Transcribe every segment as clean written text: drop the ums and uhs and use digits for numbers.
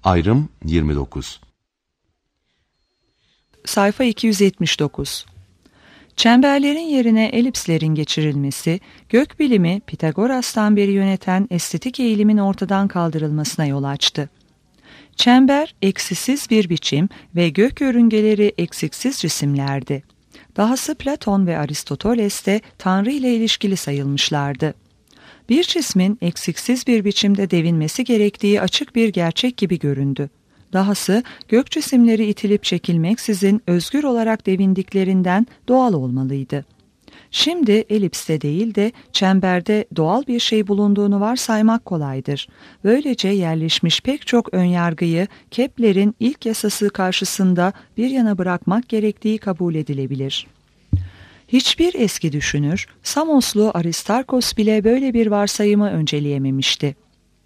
Ayrım 29. Sayfa 279. Çemberlerin yerine elipslerin geçirilmesi, gökbilimi Pitagoras'tan beri yöneten estetik eğilimin ortadan kaldırılmasına yol açtı. Çember, eksisiz bir biçim ve gök yörüngeleri eksiksiz cisimlerdi. Dahası Platon ve Aristoteles de Tanrı ile ilişkili sayılmışlardı. Bir cismin eksiksiz bir biçimde devinmesi gerektiği açık bir gerçek gibi göründü. Dahası gök cisimleri itilip çekilmeksizin özgür olarak devindiklerinden doğal olmalıydı. Şimdi elipste değil de çemberde doğal bir şey bulunduğunu varsaymak kolaydır. Böylece yerleşmiş pek çok önyargıyı Kepler'in ilk yasası karşısında bir yana bırakmak gerektiği kabul edilebilir. Hiçbir eski düşünür, Samoslu Aristarkos bile böyle bir varsayımı önceleyememişti.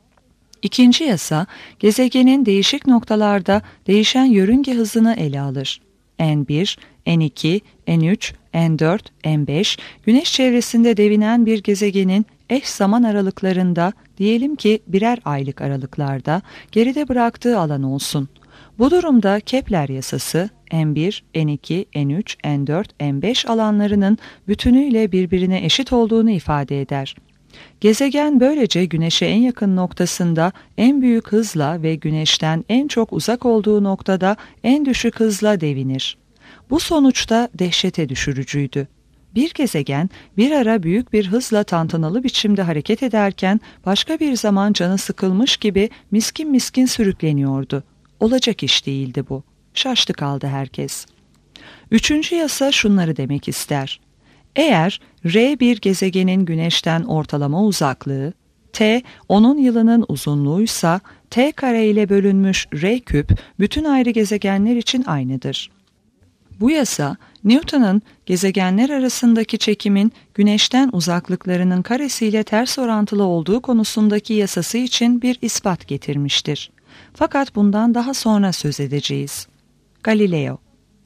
İkinci yasa, gezegenin değişik noktalarda değişen yörünge hızını ele alır. N1, N2, N3, N4, N5, Güneş çevresinde devinen bir gezegenin eş zaman aralıklarında, diyelim ki birer aylık aralıklarda, geride bıraktığı alan olsun. Bu durumda Kepler yasası, N1, N2, N3, N4, N5 alanlarının bütünüyle birbirine eşit olduğunu ifade eder. Gezegen böylece Güneş'e en yakın noktasında en büyük hızla ve Güneş'ten en çok uzak olduğu noktada en düşük hızla devinir. Bu sonuçta dehşete düşürücüydü. Bir gezegen bir ara büyük bir hızla tantanalı biçimde hareket ederken başka bir zaman canı sıkılmış gibi miskin miskin sürükleniyordu. Olacak iş değildi bu. Şaştı kaldı herkes. Üçüncü yasa şunları demek ister. Eğer R bir gezegenin Güneş'ten ortalama uzaklığı, T onun yılının uzunluğuysa T kare ile bölünmüş R küp bütün ayrı gezegenler için aynıdır. Bu yasa Newton'un gezegenler arasındaki çekimin Güneş'ten uzaklıklarının karesiyle ters orantılı olduğu konusundaki yasası için bir ispat getirmiştir. Fakat bundan daha sonra söz edeceğiz. Galileo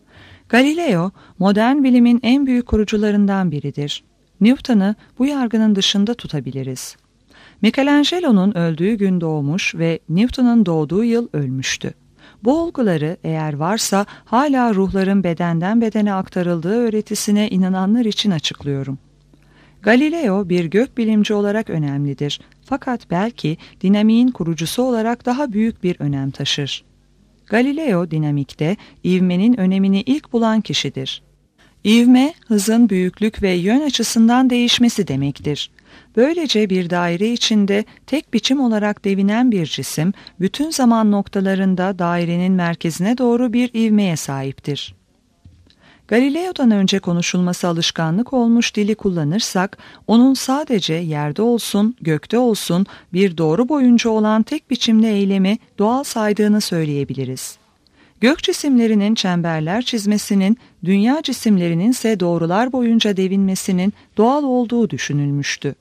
modern bilimin en büyük kurucularından biridir. Newton'u bu yargının dışında tutabiliriz. Michelangelo'nun öldüğü gün doğmuş ve Newton'un doğduğu yıl ölmüştü. Bu olguları eğer varsa hala ruhların bedenden bedene aktarıldığı öğretisine inananlar için açıklıyorum. Galileo bir gökbilimci olarak önemlidir. Fakat belki dinamiğin kurucusu olarak daha büyük bir önem taşır. Galileo dinamikte ivmenin önemini ilk bulan kişidir. İvme, hızın büyüklük ve yön açısından değişmesi demektir. Böylece bir daire içinde tek biçim olarak devinen bir cisim, bütün zaman noktalarında dairenin merkezine doğru bir ivmeye sahiptir. Galileo'dan önce konuşulması alışkanlık olmuş dili kullanırsak, onun sadece yerde olsun, gökte olsun bir doğru boyunca olan tek biçimli eylemi doğal saydığını söyleyebiliriz. Gök cisimlerinin çemberler çizmesinin, dünya cisimlerinin ise doğrular boyunca devinmesinin doğal olduğu düşünülmüştü.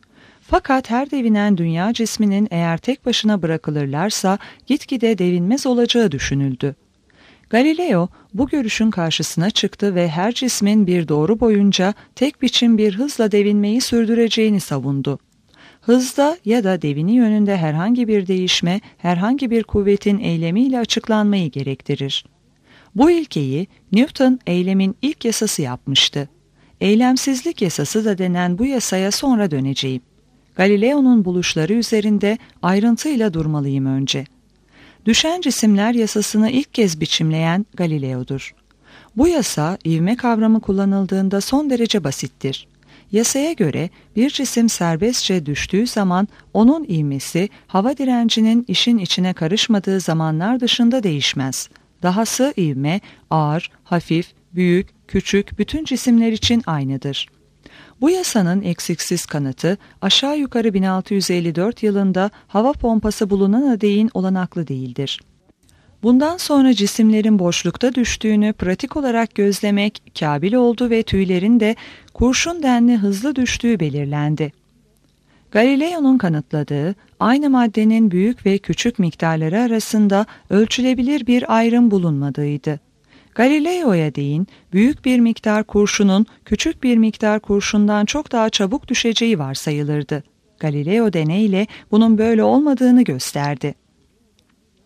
Fakat her devinen dünya cisminin eğer tek başına bırakılırlarsa gitgide devinmez olacağı düşünüldü. Galileo bu görüşün karşısına çıktı ve her cismin bir doğru boyunca tek biçim bir hızla devinmeyi sürdüreceğini savundu. Hızda ya da devini yönünde herhangi bir değişme, herhangi bir kuvvetin eylemiyle açıklanmayı gerektirir. Bu ilkeyi Newton eylemin ilk yasası yapmıştı. Eylemsizlik yasası da denen bu yasaya sonra döneceğim. Galileo'nun buluşları üzerinde ayrıntıyla durmalıyım önce. Düşen cisimler yasasını ilk kez biçimleyen Galileo'dur. Bu yasa ivme kavramı kullanıldığında son derece basittir. Yasaya göre bir cisim serbestçe düştüğü zaman onun ivmesi hava direncinin işin içine karışmadığı zamanlar dışında değişmez. Dahası ivme ağır, hafif, büyük, küçük bütün cisimler için aynıdır. Bu yasanın eksiksiz kanıtı aşağı yukarı 1654 yılında hava pompası bulunan adeyin olanaklı değildir. Bundan sonra cisimlerin boşlukta düştüğünü pratik olarak gözlemek kabil oldu ve tüylerin de kurşun denli hızlı düştüğü belirlendi. Galileo'nun kanıtladığı aynı maddenin büyük ve küçük miktarları arasında ölçülebilir bir ayrım bulunmadığıydı. Galileo'ya değin büyük bir miktar kurşunun küçük bir miktar kurşundan çok daha çabuk düşeceği varsayılırdı. Galileo deneyle bunun böyle olmadığını gösterdi.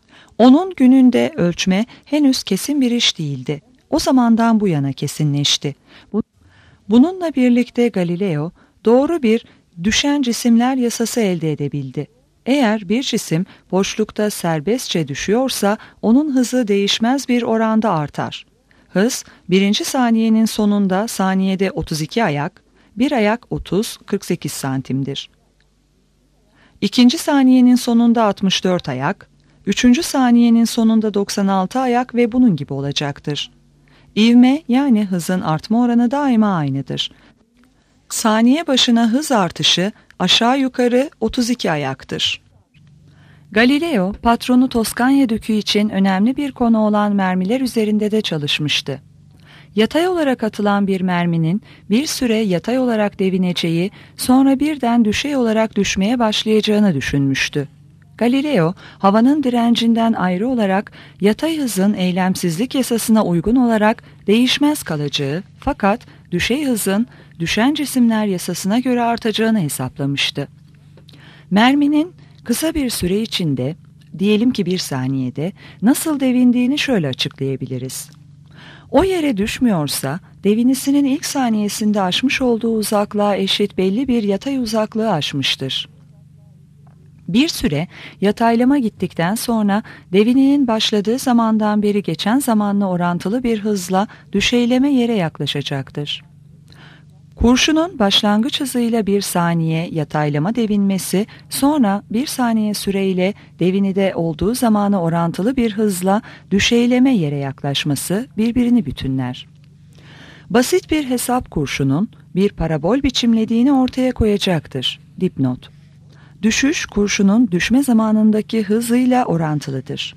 Onun gününde ölçme henüz kesin bir iş değildi. O zamandan bu yana kesinleşti. Bununla birlikte Galileo doğru bir düşen cisimler yasası elde edebildi. Eğer bir cisim boşlukta serbestçe düşüyorsa onun hızı değişmez bir oranda artar. Hız, birinci saniyenin sonunda saniyede 32 ayak, bir ayak 30-48 santimdir. İkinci saniyenin sonunda 64 ayak, üçüncü saniyenin sonunda 96 ayak ve bunun gibi olacaktır. İvme yani hızın artma oranı daima aynıdır. Saniye başına hız artışı aşağı yukarı 32 ayaktır. Galileo, patronu Toskanya Dükü için önemli bir konu olan mermiler üzerinde de çalışmıştı. Yatay olarak atılan bir merminin bir süre yatay olarak devineceği, sonra birden düşey olarak düşmeye başlayacağını düşünmüştü. Galileo, havanın direncinden ayrı olarak yatay hızın eylemsizlik yasasına uygun olarak değişmez kalacağı, fakat düşey hızın düşen cisimler yasasına göre artacağını hesaplamıştı. Merminin kısa bir süre içinde, diyelim ki bir saniyede, nasıl devindiğini şöyle açıklayabiliriz. O yere düşmüyorsa, devinisinin ilk saniyesinde aşmış olduğu uzaklığa eşit belli bir yatay uzaklığı aşmıştır. Bir süre yataylama gittikten sonra devininin başladığı zamandan beri geçen zamanla orantılı bir hızla düşeyleme yere yaklaşacaktır. Kurşunun başlangıç hızıyla bir saniye yataylama devinmesi, sonra bir saniye süreyle devinide olduğu zamana orantılı bir hızla düşeyleme yere yaklaşması birbirini bütünler. Basit bir hesap kurşunun bir parabol biçimlediğini ortaya koyacaktır. Dipnot. Düşüş kurşunun düşme zamanındaki hızıyla orantılıdır.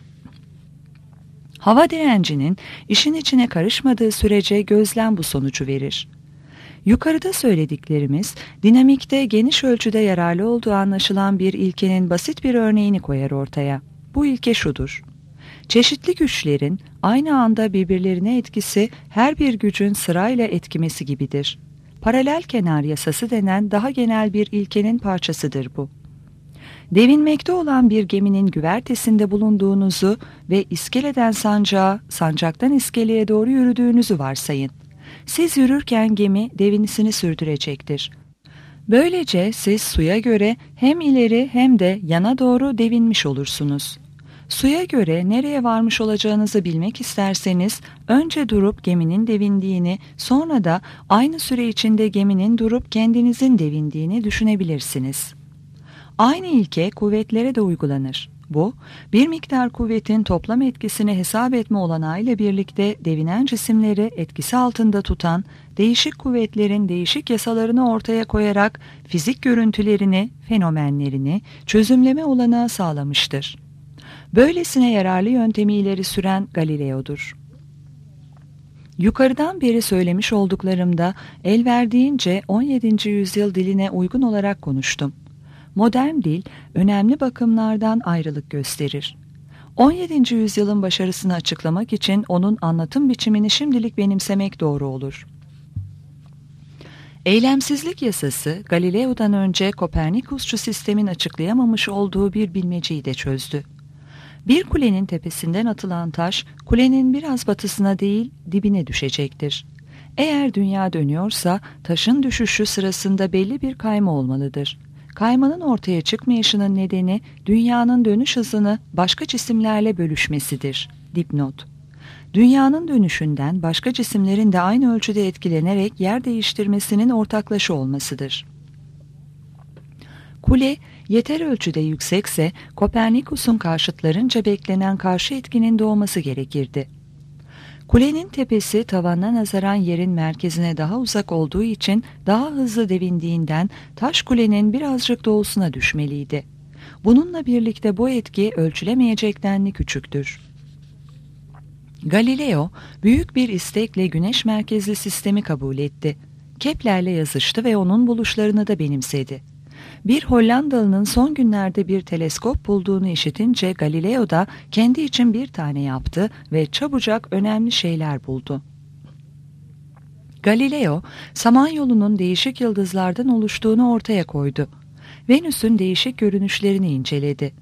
Hava direncinin işin içine karışmadığı sürece gözlem bu sonucu verir. Yukarıda söylediklerimiz dinamikte geniş ölçüde yararlı olduğu anlaşılan bir ilkenin basit bir örneğini koyar ortaya. Bu ilke şudur: çeşitli güçlerin aynı anda birbirlerine etkisi her bir gücün sırayla etkimesi gibidir. Paralel kenar yasası denen daha genel bir ilkenin parçasıdır bu. Devinmekte olan bir geminin güvertesinde bulunduğunuzu ve iskeleden sancağa, sancaktan iskeleye doğru yürüdüğünüzü varsayın. Siz yürürken gemi devinisini sürdürecektir. Böylece siz suya göre hem ileri hem de yana doğru devinmiş olursunuz. Suya göre nereye varmış olacağınızı bilmek isterseniz önce durup geminin devindiğini, sonra da aynı süre içinde geminin durup kendinizin devindiğini düşünebilirsiniz. Aynı ilke kuvvetlere de uygulanır. Bu, bir miktar kuvvetin toplam etkisini hesap etme olanağıyla birlikte devinen cisimleri etkisi altında tutan değişik kuvvetlerin değişik yasalarını ortaya koyarak fizik görüntülerini, fenomenlerini çözümleme olanağı sağlamıştır. Böylesine yararlı yöntemi ileri süren Galileo'dur. Yukarıdan beri söylemiş olduklarımda el verdiğince 17. yüzyıl diline uygun olarak konuştum. Modern dil önemli bakımlardan ayrılık gösterir. 17. yüzyılın başarısını açıklamak için onun anlatım biçimini şimdilik benimsemek doğru olur. Eylemsizlik yasası Galileo'dan önce Kopernikusçu sistemin açıklayamamış olduğu bir bilmeceyi de çözdü. Bir kulenin tepesinden atılan taş kulenin biraz batısına değil dibine düşecektir. Eğer dünya dönüyorsa taşın düşüşü sırasında belli bir kayma olmalıdır. Kaymanın ortaya çıkmayışının nedeni dünyanın dönüş hızını başka cisimlerle bölüşmesidir. Dipnot. Dünyanın dönüşünden başka cisimlerin de aynı ölçüde etkilenerek yer değiştirmesinin ortaklaşa olmasıdır. Kule yeter ölçüde yüksekse Kopernikus'un karşıtlarınca beklenen karşı etkinin doğması gerekirdi. Kulenin tepesi tavanına nazaran yerin merkezine daha uzak olduğu için daha hızlı devindiğinden taş kulenin birazcık doğusuna düşmeliydi. Bununla birlikte bu etki ölçülemeyecek denli küçüktür. Galileo büyük bir istekle güneş merkezli sistemi kabul etti. Kepler'le yazıştı ve onun buluşlarını da benimsedi. Bir Hollandalı'nın son günlerde bir teleskop bulduğunu işitince Galileo da kendi için bir tane yaptı ve çabucak önemli şeyler buldu. Galileo, Samanyolu'nun değişik yıldızlardan oluştuğunu ortaya koydu. Venüs'ün değişik görünüşlerini inceledi.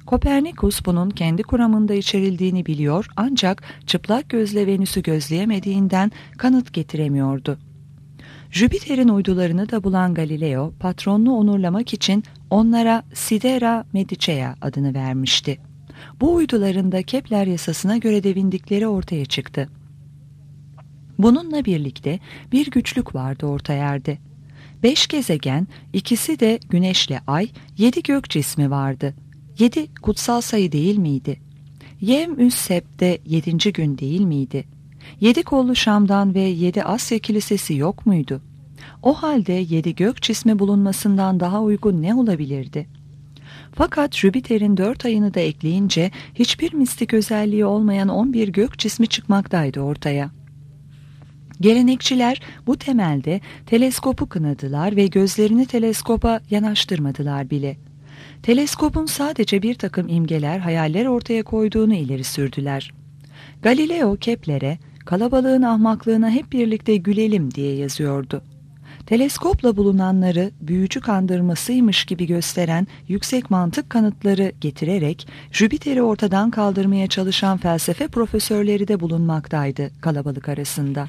Kopernikus bunun kendi kuramında içerildiğini biliyor ancak çıplak gözle Venüs'ü gözleyemediğinden kanıt getiremiyordu. Jüpiter'in uydularını da bulan Galileo, patronunu onurlamak için onlara Sidera Medicea adını vermişti. Bu uydularında Kepler yasasına göre devindikleri ortaya çıktı. Bununla birlikte bir güçlük vardı orta yerde. 5 gezegen, ikisi de Güneşle Ay, 7 gök cismi vardı. 7 kutsal sayı değil miydi? Yevm-üs Sebt'te 7. gün değil miydi? 7 kollu Şam'dan ve 7 Asya kilisesi yok muydu? O halde 7 gök cismi bulunmasından daha uygun ne olabilirdi? Fakat Jüpiter'in 4 ayını da ekleyince hiçbir mistik özelliği olmayan 11 gök cismi çıkmaktaydı ortaya. Gelenekçiler bu temelde teleskopu kınadılar ve gözlerini teleskopa yanaştırmadılar bile. Teleskopun sadece bir takım imgeler, hayaller ortaya koyduğunu ileri sürdüler. Galileo Kepler'e kalabalığın ahmaklığına hep birlikte gülelim diye yazıyordu. Teleskopla bulunanları büyücü kandırmasıymış gibi gösteren yüksek mantık kanıtları getirerek Jüpiter'i ortadan kaldırmaya çalışan felsefe profesörleri de bulunmaktaydı kalabalık arasında.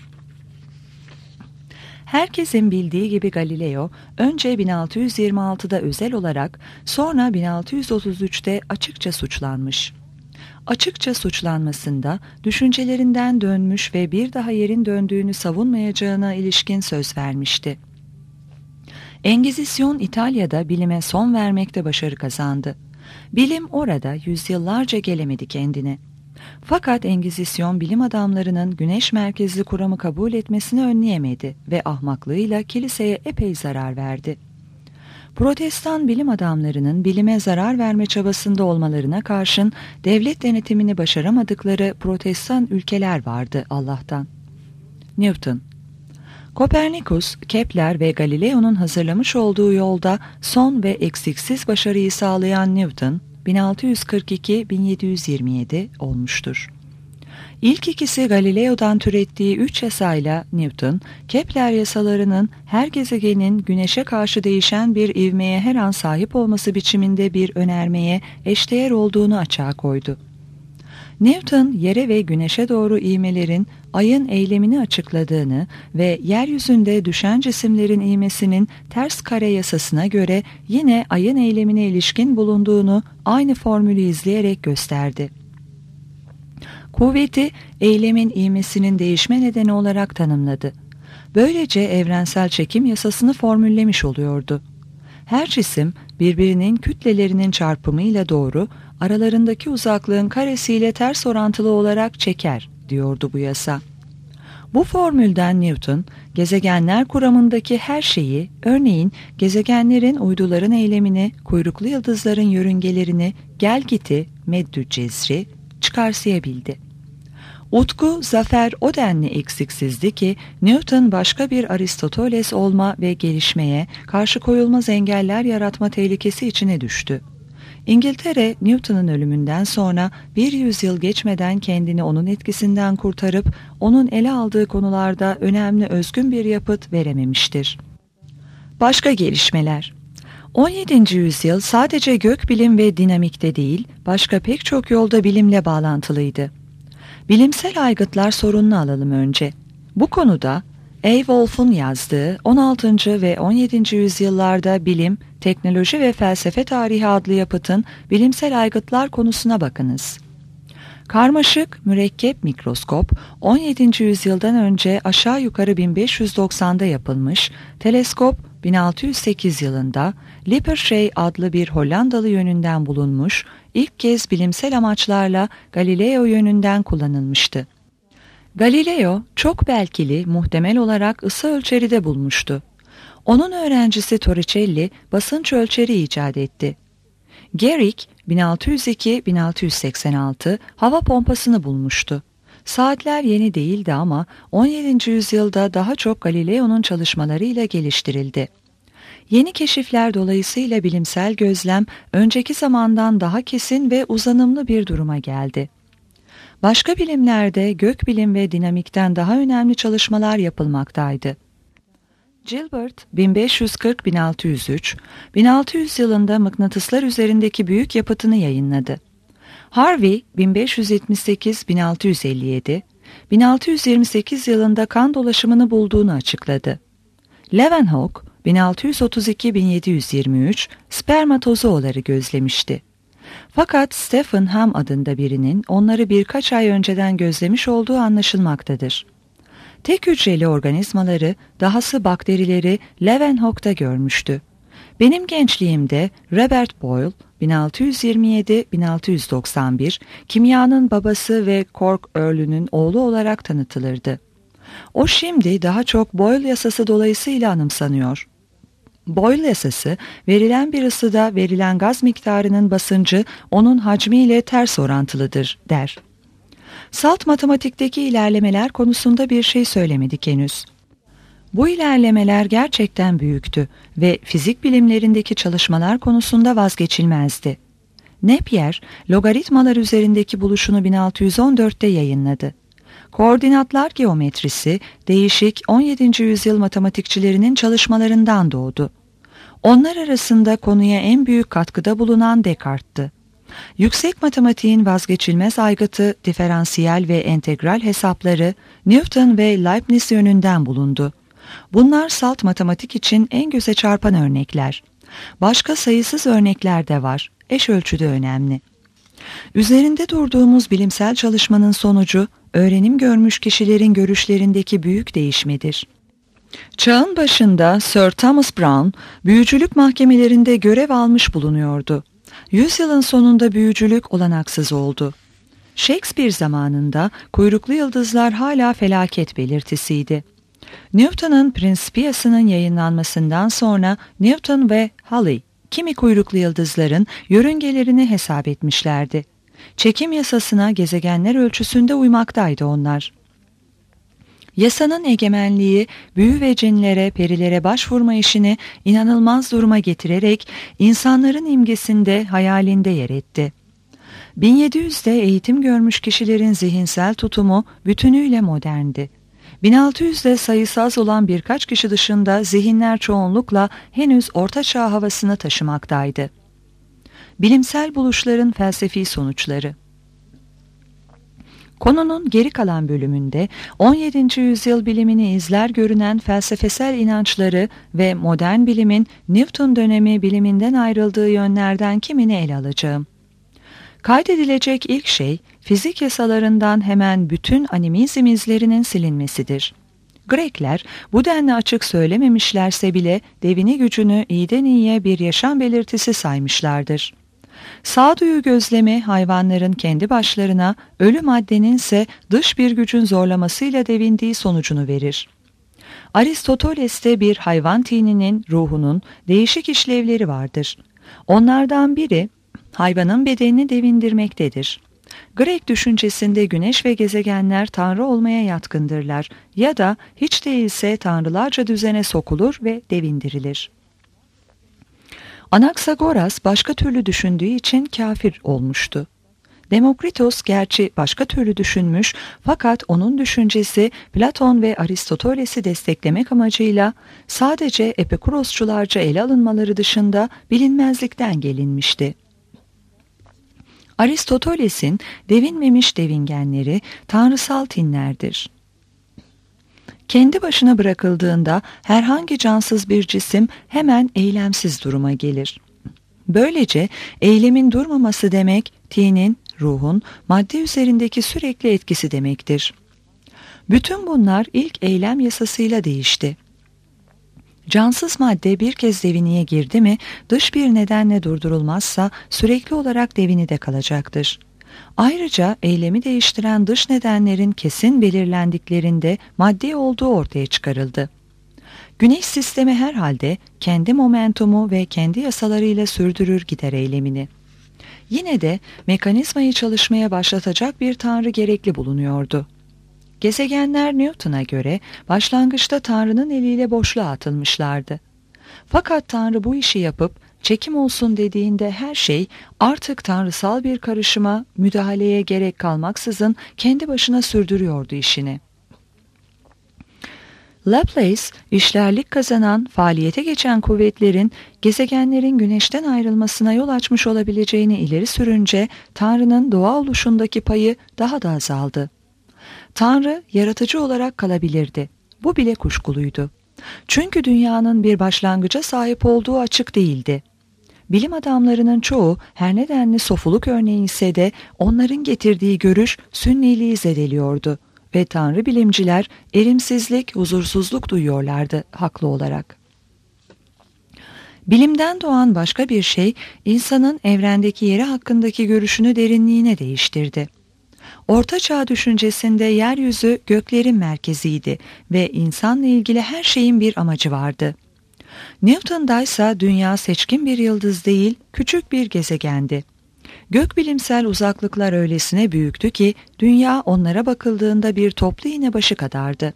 Herkesin bildiği gibi Galileo önce 1626'da özel olarak sonra 1633'te açıkça suçlanmış. Açıkça suçlanmasında düşüncelerinden dönmüş ve bir daha yerin döndüğünü savunmayacağına ilişkin söz vermişti. Engizisyon İtalya'da bilime son vermekte başarı kazandı. Bilim orada yüzyıllarca gelemedi kendine. Fakat Engizisyon bilim adamlarının güneş merkezli kuramı kabul etmesini önleyemedi ve ahmaklığıyla kiliseye epey zarar verdi. Protestan bilim adamlarının bilime zarar verme çabasında olmalarına karşın devlet denetimini başaramadıkları Protestan ülkeler vardı Allah'tan. Newton, Kopernikus, Kepler ve Galileo'nun hazırlamış olduğu yolda son ve eksiksiz başarıyı sağlayan Newton, 1642-1727 olmuştur. İlk ikisi Galileo'dan türettiği 3 yasayla Newton, Kepler yasalarının her gezegenin güneşe karşı değişen bir ivmeye her an sahip olması biçiminde bir önermeye eşdeğer olduğunu açığa koydu. Newton, yere ve güneşe doğru ivmelerin ayın eylemini açıkladığını ve yeryüzünde düşen cisimlerin ivmesinin ters kare yasasına göre yine ayın eylemine ilişkin bulunduğunu aynı formülü izleyerek gösterdi. Kuvveti eylemin ivmesinin değişme nedeni olarak tanımladı. Böylece evrensel çekim yasasını formüllemiş oluyordu. Her cisim birbirinin kütlelerinin çarpımıyla doğru, aralarındaki uzaklığın karesiyle ters orantılı olarak çeker, diyordu bu yasa. Bu formülden Newton, gezegenler kuramındaki her şeyi, örneğin gezegenlerin uyduların eylemini, kuyruklu yıldızların yörüngelerini, gelgiti, meddü cezri çıkarsayabildi. Utku, zafer o denli eksiksizdi ki Newton başka bir Aristoteles olma ve gelişmeye karşı koyulmaz engeller yaratma tehlikesi içine düştü. İngiltere, Newton'un ölümünden sonra bir yüzyıl geçmeden kendini onun etkisinden kurtarıp onun ele aldığı konularda önemli özgün bir yapıt verememiştir. Başka gelişmeler. 17. yüzyıl sadece gökbilim ve dinamikte değil, başka pek çok yolda bilimle bağlantılıydı. Bilimsel aygıtlar sorununu alalım önce. Bu konuda A. Wolff'un yazdığı 16. ve 17. yüzyıllarda bilim, teknoloji ve felsefe tarihi adlı yapıtın bilimsel aygıtlar konusuna bakınız. Karmaşık, mürekkep mikroskop 17. yüzyıldan önce aşağı yukarı 1590'da yapılmış, teleskop 1608 yılında Lippershey adlı bir Hollandalı yönünden bulunmuş, ilk kez bilimsel amaçlarla Galileo yönünden kullanılmıştı. Galileo çok belkili muhtemel olarak ısı ölçeri de bulmuştu. Onun öğrencisi Torricelli basınç ölçeri icat etti. Garrick 1602-1686 hava pompasını bulmuştu. Saatler yeni değildi ama 17. yüzyılda daha çok Galileo'nun çalışmalarıyla geliştirildi. Yeni keşifler dolayısıyla bilimsel gözlem önceki zamandan daha kesin ve uzanımlı bir duruma geldi. Başka bilimlerde gökbilim ve dinamikten daha önemli çalışmalar yapılmaktaydı. Gilbert 1540-1603, 1600 yılında mıknatıslar üzerindeki büyük yapıtını yayınladı. Harvey 1578-1657, 1628 yılında kan dolaşımını bulduğunu açıkladı. Leeuwenhoek 1632-1723 spermatozoaları gözlemişti. Fakat Stephen Ham adında birinin onları birkaç ay önceden gözlemiş olduğu anlaşılmaktadır. Tek hücreli organizmaları, dahası bakterileri Leeuwenhoek'ta görmüştü. Benim gençliğimde Robert Boyle 1627-1691 kimyanın babası ve Cork Earl'ünün oğlu olarak tanıtılırdı. O şimdi daha çok Boyle yasası dolayısıyla anımsanıyor. Boyle yasası, verilen bir ısıda verilen gaz miktarının basıncı onun hacmiyle ters orantılıdır der. Salt matematikteki ilerlemeler konusunda bir şey söylemedik henüz. Bu ilerlemeler gerçekten büyüktü ve fizik bilimlerindeki çalışmalar konusunda vazgeçilmezdi. Napier, logaritmalar üzerindeki buluşunu 1614'te yayınladı. Koordinatlar geometrisi, değişik 17. yüzyıl matematikçilerinin çalışmalarından doğdu. Onlar arasında konuya en büyük katkıda bulunan Descartes'tı. Yüksek matematiğin vazgeçilmez aygıtı diferansiyel ve entegral hesapları Newton ve Leibniz yönünden bulundu. Bunlar salt matematik için en göze çarpan örnekler. Başka sayısız örnekler de var, eş ölçüde önemli. Üzerinde durduğumuz bilimsel çalışmanın sonucu, öğrenim görmüş kişilerin görüşlerindeki büyük değişmedir. Çağın başında Sir Thomas Brown, büyücülük mahkemelerinde görev almış bulunuyordu. Yüzyılın sonunda büyücülük olanaksız oldu. Shakespeare zamanında kuyruklu yıldızlar hala felaket belirtisiydi. Newton'un Principia'sının yayınlanmasından sonra Newton ve Halley, kimi kuyruklu yıldızların yörüngelerini hesap etmişlerdi. Çekim yasasına gezegenler ölçüsünde uymaktaydı onlar. Yasanın egemenliği büyü ve cinlere, perilere başvurma işini inanılmaz duruma getirerek insanların imgesinde, hayalinde yer etti. 1700'de eğitim görmüş kişilerin zihinsel tutumu bütünüyle moderndi. 1600'de sayısı az olan birkaç kişi dışında zihinler çoğunlukla henüz Orta Çağ havasını taşımaktaydı. Bilimsel buluşların felsefi sonuçları. Konunun geri kalan bölümünde 17. yüzyıl bilimini izler görünen felsefesel inançları ve modern bilimin Newton dönemi biliminden ayrıldığı yönlerden kimini ele alacağım. Kaydedilecek ilk şey, fizik yasalarından hemen bütün animizm izlerinin silinmesidir. Grekler bu denli açık söylememişlerse bile devini gücünü iyiden iyiye bir yaşam belirtisi saymışlardır. Sağduyu gözlemi hayvanların kendi başlarına, ölü maddenin ise dış bir gücün zorlamasıyla devindiği sonucunu verir. Aristoteles'te bir hayvan tininin, ruhunun değişik işlevleri vardır. Onlardan biri, hayvanın bedenini devindirmektedir. Grek düşüncesinde güneş ve gezegenler tanrı olmaya yatkındırlar ya da hiç değilse tanrılarca düzene sokulur ve devindirilir. Anaksagoras başka türlü düşündüğü için kafir olmuştu. Demokritos gerçi başka türlü düşünmüş fakat onun düşüncesi Platon ve Aristoteles'i desteklemek amacıyla sadece Epikurosçularca ele alınmaları dışında bilinmezlikten gelinmişti. Aristoteles'in devinmemiş devingenleri tanrısal tinlerdir. Kendi başına bırakıldığında herhangi cansız bir cisim hemen eylemsiz duruma gelir. Böylece eylemin durmaması demek, tinin, ruhun madde üzerindeki sürekli etkisi demektir. Bütün bunlar ilk eylem yasasıyla değişti. Cansız madde bir kez deviniye girdi mi, dış bir nedenle durdurulmazsa sürekli olarak devinide kalacaktır. Ayrıca eylemi değiştiren dış nedenlerin kesin belirlendiklerinde madde olduğu ortaya çıkarıldı. Güneş sistemi herhalde kendi momentumu ve kendi yasalarıyla sürdürür gider eylemini. Yine de mekanizmayı çalışmaya başlatacak bir tanrı gerekli bulunuyordu. Gezegenler Newton'a göre başlangıçta Tanrı'nın eliyle boşluğa atılmışlardı. Fakat Tanrı bu işi yapıp çekim olsun dediğinde her şey artık tanrısal bir karışıma, müdahaleye gerek kalmaksızın kendi başına sürdürüyordu işini. Laplace, işlerlik kazanan, faaliyete geçen kuvvetlerin gezegenlerin güneşten ayrılmasına yol açmış olabileceğini ileri sürünce Tanrı'nın doğa oluşundaki payı daha da azaldı. Tanrı yaratıcı olarak kalabilirdi. Bu bile kuşkuluydu. Çünkü dünyanın bir başlangıca sahip olduğu açık değildi. Bilim adamlarının çoğu her nedenli sofuluk örneği ise de onların getirdiği görüş sünniliği zedeliyordu ve Tanrı bilimciler erimsizlik, huzursuzluk duyuyorlardı haklı olarak. Bilimden doğan başka bir şey insanın evrendeki yeri hakkındaki görüşünü derinliğine değiştirdi. Orta Çağ düşüncesinde yeryüzü göklerin merkeziydi ve insanla ilgili her şeyin bir amacı vardı. Newton'daysa dünya seçkin bir yıldız değil, küçük bir gezegendi. Gökbilimsel uzaklıklar öylesine büyüktü ki dünya onlara bakıldığında bir toplu iğnebaşı kadardı.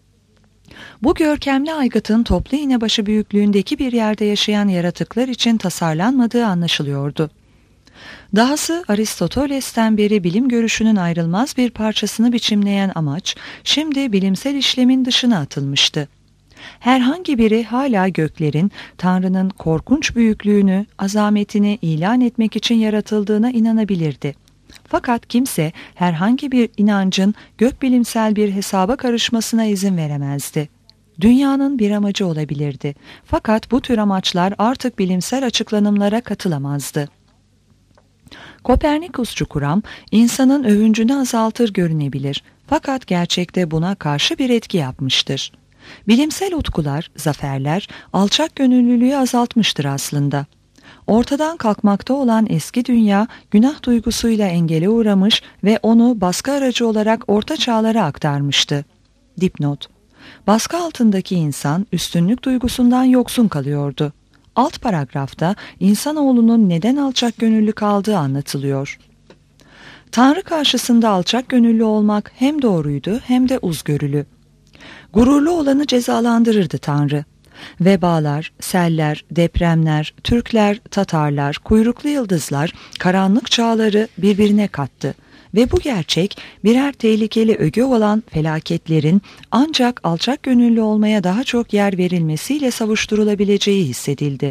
Bu görkemli aygıtın toplu iğnebaşı büyüklüğündeki bir yerde yaşayan yaratıklar için tasarlanmadığı anlaşılıyordu. Dahası Aristoteles'ten beri bilim görüşünün ayrılmaz bir parçasını biçimleyen amaç, şimdi bilimsel işlemin dışına atılmıştı. Herhangi biri hala göklerin, Tanrı'nın korkunç büyüklüğünü, azametini ilan etmek için yaratıldığına inanabilirdi. Fakat kimse herhangi bir inancın gökbilimsel bir hesaba karışmasına izin veremezdi. Dünyanın bir amacı olabilirdi. Fakat bu tür amaçlar artık bilimsel açıklanımlara katılamazdı. Kopernikusçu kuram, insanın övüncünü azaltır görünebilir. Fakat gerçekte buna karşı bir etki yapmıştır. Bilimsel utkular, zaferler, alçak gönüllülüğü azaltmıştır aslında. Ortadan kalkmakta olan eski dünya, günah duygusuyla engele uğramış ve onu baskı aracı olarak orta çağlara aktarmıştı. Dipnot: baskı altındaki insan üstünlük duygusundan yoksun kalıyordu. Alt paragrafta insanoğlunun neden alçak gönüllü kaldığı anlatılıyor. Tanrı karşısında alçak gönüllü olmak hem doğruydu hem de uzgörülü. Gururlu olanı cezalandırırdı Tanrı. Vebalar, seller, depremler, Türkler, Tatarlar, kuyruklu yıldızlar, karanlık çağları birbirine kattı. Ve bu gerçek birer tehlikeli öge olan felaketlerin ancak alçak gönüllü olmaya daha çok yer verilmesiyle savuşturulabileceği hissedildi.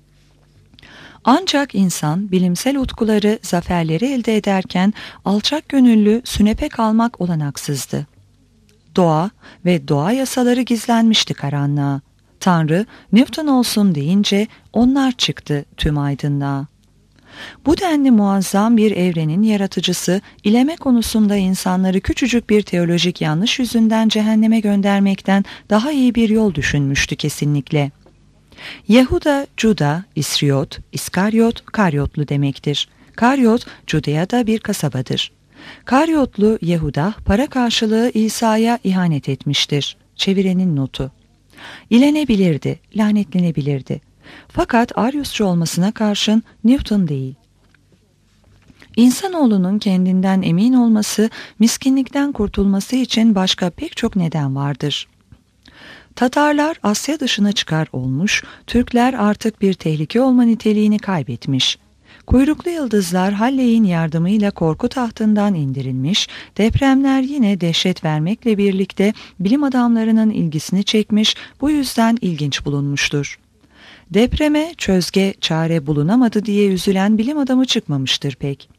Ancak insan bilimsel utkuları, zaferleri elde ederken alçak gönüllü sünepe kalmak olanaksızdı. Doğa ve doğa yasaları gizlenmişti karanlığa. Tanrı, Newton olsun deyince onlar çıktı tüm aydınlığa. Bu denli muazzam bir evrenin yaratıcısı, ileme konusunda insanları küçücük bir teolojik yanlış yüzünden cehenneme göndermekten daha iyi bir yol düşünmüştü kesinlikle. Yehuda, Cuda, İsriyot, İskaryot, Karyotlu demektir. Karyot, Cuda'da bir kasabadır. Karyotlu Yehuda para karşılığı İsa'ya ihanet etmiştir. Çevirenin notu. İlenebilirdi, lanetlenebilirdi. Fakat Aryusçu olmasına karşın Newton değil. İnsanoğlunun kendinden emin olması, miskinlikten kurtulması için başka pek çok neden vardır. Tatarlar Asya dışına çıkar olmuş, Türkler artık bir tehlike olma niteliğini kaybetmiş. Kuyruklu yıldızlar Halley'in yardımıyla korku tahtından indirilmiş, depremler yine dehşet vermekle birlikte bilim adamlarının ilgisini çekmiş, bu yüzden ilginç bulunmuştur. Depreme çözge, çare bulunamadı diye üzülen bilim adamı çıkmamıştır pek.